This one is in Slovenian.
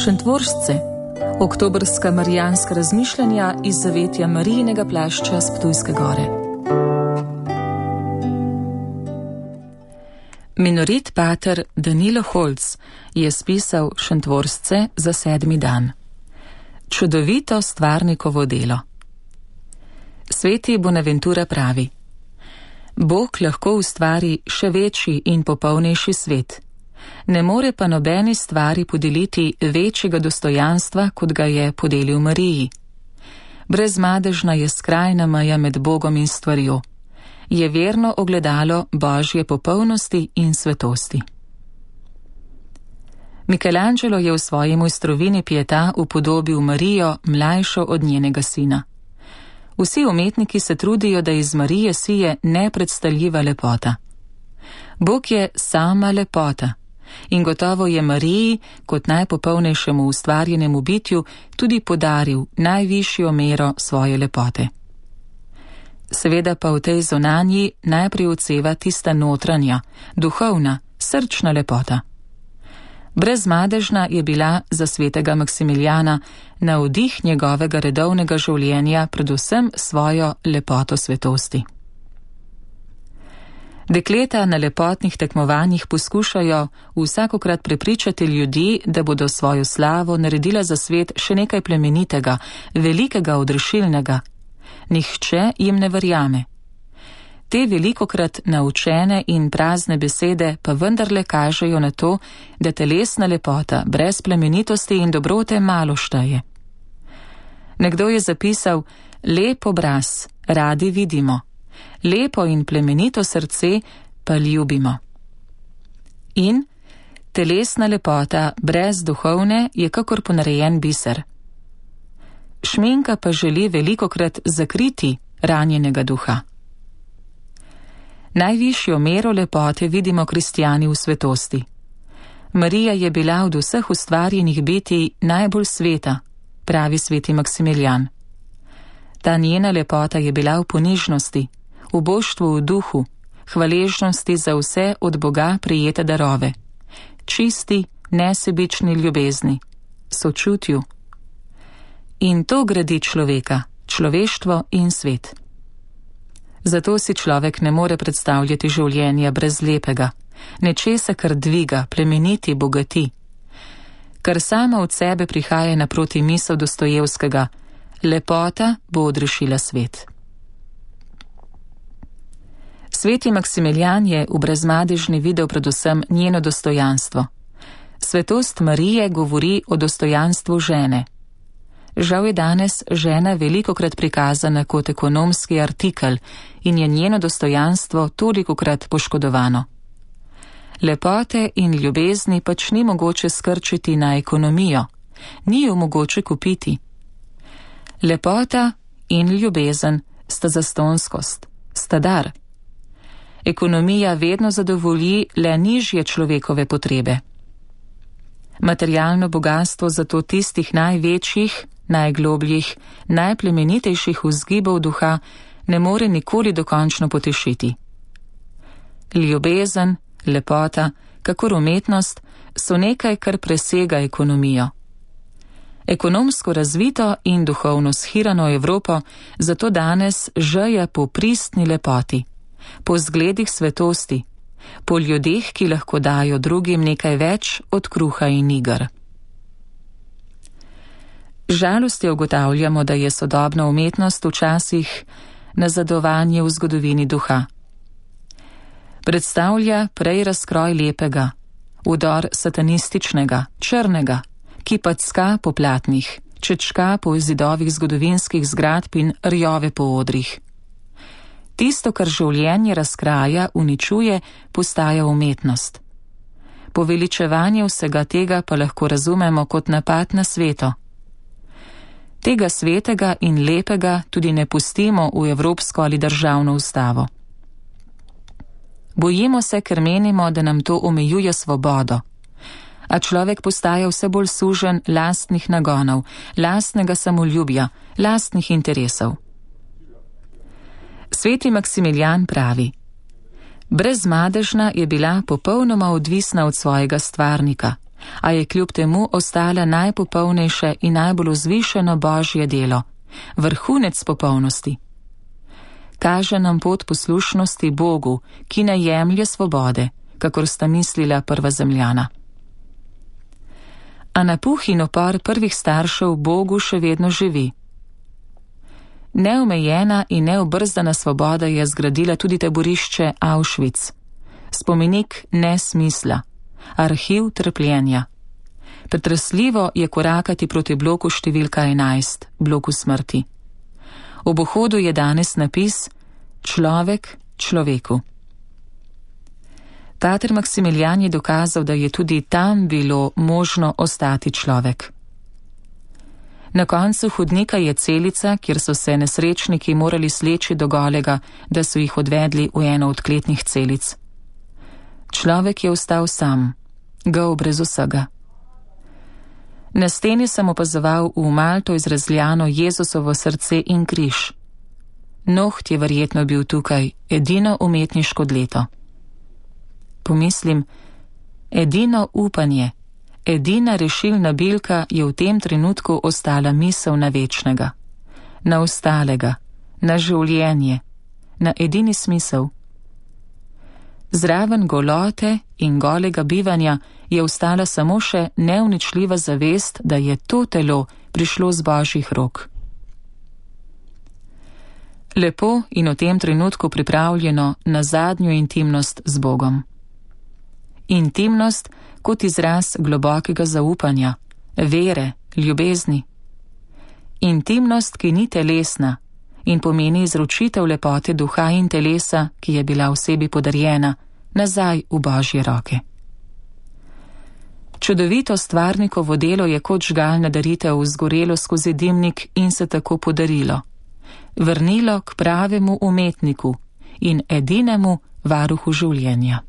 Šentvoržce, oktobrska marijanska razmišljanja iz zavetja Marijinega plašča s Ptujske gore. Minorit pater Danilo Holc je spisal Šentvoržce za 7. dan. Čudovito stvarnikovo delo. Sveti Bonaventura pravi: Bog lahko ustvari še večji in popolnejši svet. Ne more pa nobeni stvari podeliti večjega dostojanstva, kot ga je podelil Mariji. Brezmadežna je skrajna meja med Bogom in stvarjo. Je verno ogledalo Božje popolnosti in svetosti. Michelangelo je v svoji mojstrovini Pietà upodobil Marijo, mlajšo od njenega sina. Vsi umetniki se trudijo, da iz Marije sije nepredstavljiva lepota. Bog je sama lepota in gotovo je Mariji, kot najpopolnejšemu ustvarjenemu bitju, tudi podaril najvišjo mero svoje lepote. Seveda pa v tej zunanji najprej odseva tista notranja, duhovna, srčna lepota. Brezmadežna je bila za svetega Maksimilijana navdih njegovega redovnega življenja, predvsem svojo lepoto svetosti. Dekleta na lepotnih tekmovanjih poskušajo vsakokrat prepričati ljudi, da bodo svojo slavo naredila za svet še nekaj plemenitega, velikega, odrešilnega. Nihče jim ne verjame. Te velikokrat naučene in prazne besede pa vendarle kažejo na to, da telesna lepota brez plemenitosti in dobrote malo šteje. Nekdo je zapisal: lep obraz radi vidimo, lepo in plemenito srce pa ljubimo. In telesna lepota brez duhovne je kakor ponarejen biser. Šminka pa želi velikokrat zakriti ranjenega duha. Najvišjo mero lepote vidimo kristjani v svetosti. Marija je bila od vseh ustvarjenih bitij najbolj sveta, pravi sveti Maksimilijan. Ta njena lepota je bila v ponižnosti, v boštvu v duhu, hvaležnosti za vse od Boga prejete darove, čisti, nesebični ljubezni, sočutju. In to gradi človeka, človeštvo in svet. Zato si človek ne more predstavljati življenja brez lepega, nečesa, kar dviga, plemeniti, bogati. Kar sama od sebe prihaja naproti misel Dostojevskega: lepota bo odrešila svet. Sveti Maksimilijan je v brezmadežni videl predvsem njeno dostojanstvo. Svetost Marije govori o dostojanstvu žene. Žal je danes žena velikokrat prikazana kot ekonomski artikel in je njeno dostojanstvo tolikokrat poškodovano. Lepote in ljubezni pač ni mogoče skrčiti na ekonomijo, ni jo mogoče kupiti. Lepota in ljubezen sta zastonskost, sta dar. Ekonomija vedno zadovolji le nižje človekove potrebe. Materialno bogatstvo zato tistih največjih, najglobljih, najplemenitejših vzgibov duha ne more nikoli dokončno potešiti. Ljubezen, lepota, kakor umetnost, so nekaj, kar presega ekonomijo. Ekonomsko razvito in duhovno shirano Evropo zato danes žeja po pristni lepoti, po zgledih svetosti, po ljudeh, ki lahko dajo drugim nekaj več od kruha in iger. Žalostjo ugotavljamo, da je sodobna umetnost včasih nazadovanje v zgodovini duha. Predstavlja prej razkroj lepega, vdor satanističnega, črnega, ki packa po platnih, čečka po zidovih zgodovinskih zgradb in rjove po odrih. Tisto, kar življenje razkraja, uničuje, postaja umetnost. Poveličevanje vsega tega pa lahko razumemo kot napad na sveto. Tega svetega in lepega tudi ne pustimo v evropsko ali državno ustavo. Bojimo se, ker menimo, da nam to omejuje svobodo. A človek postaja vse bolj sužen lastnih nagonov, lastnega samoljubja, lastnih interesov. Sveti Maksimilijan pravi: brezmadežna je bila popolnoma odvisna od svojega stvarnika, a je kljub temu ostala najpopolnejše in najbolj vzvišeno Božje delo, vrhunec popolnosti. Kaže nam pot poslušnosti Bogu, ki ne jemlje svobode, kakor sta mislila prva zemljana. A napuh in opor prvih staršev Bogu še vedno živi. Neomejena in neobrzdana svoboda je zgradila tudi taborišče Auschwitz, spomenik nesmisla, arhiv trpljenja. Pretresljivo je korakati proti bloku številka 11, bloku smrti. Ob vhodu je danes napis Človek človeku. Pater Maksimilijan je dokazal, da je tudi tam bilo možno ostati človek. Na koncu hodnika je celica, kjer so se nesrečniki morali sleči do golega, da so jih odvedli v eno od kletnih celic. Človek je ostal sam, gol brez vsega. Na steni sem opazoval v malto izrezljano Jezusovo srce in križ. Noht je verjetno bil tukaj edino umetniško dleto. Pomislim, edino upanje, edina rešilna bilka je v tem trenutku ostala misel na večnega, na ostalega, na življenje, na edini smisel. Zraven golote in golega bivanja je ostala samo še neuničljiva zavest, da je to telo prišlo z Božjih rok. Lepo in v tem trenutku pripravljeno na zadnjo intimnost z Bogom. Intimnost kot izraz globokega zaupanja, vere, ljubezni. Intimnost, ki ni telesna in pomeni izročitev lepote duha in telesa, ki je bila osebi podarjena, nazaj v Božje roke. Čudovito stvarnikovo delo je kot žgalna daritev zgorelo skozi dimnik in se tako podarilo. Vrnilo k pravemu umetniku in edinemu varuhu življenja.